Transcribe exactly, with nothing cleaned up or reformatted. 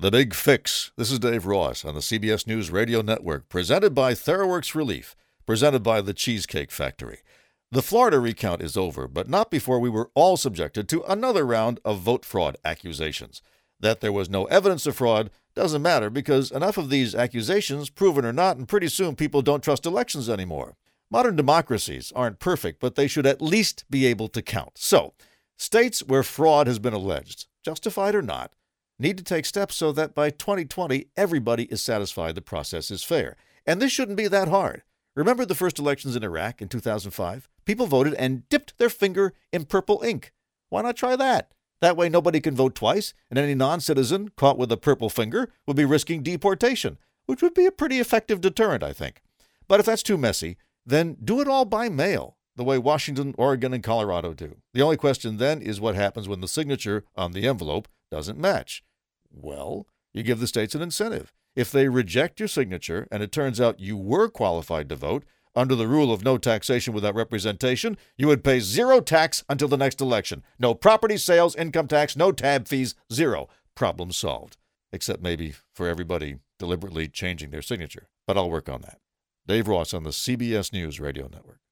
The Big Fix. This is Dave Ross on the C B S News Radio Network, presented by TheraWorks Relief, presented by the Cheesecake Factory. The Florida recount is over, but not before we were all subjected to another round of vote fraud accusations. That there was no evidence of fraud doesn't matter because enough of these accusations, proven or not, and pretty soon people don't trust elections anymore. Modern democracies aren't perfect, but they should at least be able to count. So, states where fraud has been alleged, justified or not, need to take steps so that by twenty twenty, everybody is satisfied the process is fair. And this shouldn't be that hard. Remember the first elections in Iraq in two thousand five? People voted and dipped their finger in purple ink. Why not try that? That way nobody can vote twice, and any non-citizen caught with a purple finger would be risking deportation, which would be a pretty effective deterrent, I think. But if that's too messy, then do it all by mail, the way Washington, Oregon, and Colorado do. The only question then is what happens when the signature on the envelope doesn't match. Well, you give the states an incentive. If they reject your signature and it turns out you were qualified to vote, under the rule of no taxation without representation, you would pay zero tax until the next election. No property sales, income tax, no tab fees, zero. Problem solved. Except maybe for everybody deliberately changing their signature. But I'll work on that. Dave Ross on the C B S News Radio Network.